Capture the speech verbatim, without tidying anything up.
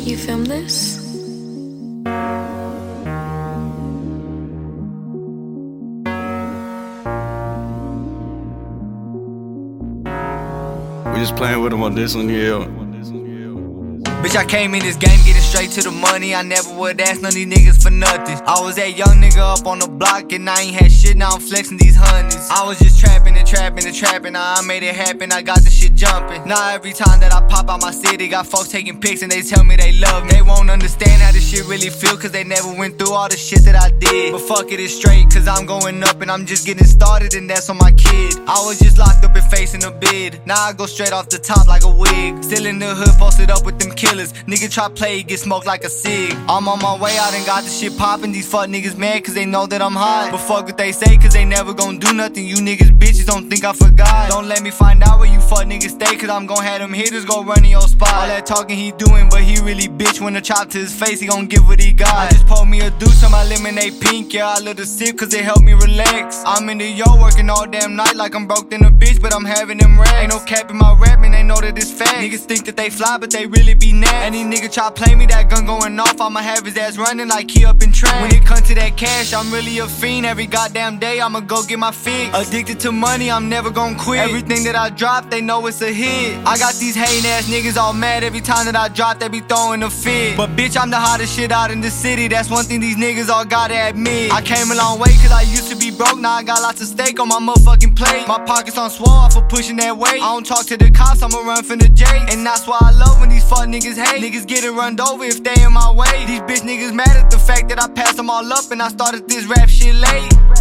You filmed this? We just playing with him on this one here. Bitch, I came in this game getting straight to the money. I never would ask none of these niggas for nothing. I was that young nigga up on the block and I ain't had shit, now I'm flexing these honeys. I was just trapping and trapping and trapping, now I made it happen, I got this shit jumping. Now every time that I pop out my city, got folks taking pics and they tell me they love me. They won't understand how this shit really feel, cause they never went through all the shit that I did. But fuck it, it's straight, cause I'm going up and I'm just getting started, and that's on my kid. I was just locked up and facing a bid, now I go straight off the top like a wig. Still in the hood, posted up with them killers. Nigga try play, get smoked like a cig. I'm on my way out and got the shit poppin'. These fuck niggas mad cause they know that I'm hot. But fuck what they say cause they never gon' do nothing. You niggas bitches don't think I forgot. Don't let me find out where you fuck niggas stay, cause I'm gon' have them hitters go run in your spot. All that talking he doing, but he really bitch. When I chop to his face, he gon' give what he got. I just pulled me a deuce on my lemonade pink. Yeah, I love the sip cause it helped me relax. I'm in the yo working all damn night like I'm broke than a bitch, but I'm having them racks. Ain't no cap in my rap, man, they know that it's fact. Niggas think that they fly, but they really be nasty. And these niggas try play me, that gun going off, I'ma have his ass running like he up in track. When it comes to that cash, I'm really a fiend. Every goddamn day, I'ma go get my fix. Addicted to money, I'm never gon' quit. Everything that I drop, they know it's a hit. I got these hating ass niggas all mad every time that I drop, they be throwing a fit. But bitch, I'm the hottest shit out in the city. That's one thing these niggas all gotta admit. I came a long way cause I used to be broke, now I got lots of steak on my motherfucking plate. My pockets on swole for pushing that weight. I don't talk to the cops, I'ma run from the J. And that's why I love when these fuck niggas hate. Niggas getting run over if they in my way. These bitch niggas mad at the fact that I passed them all up and I started this rap shit late.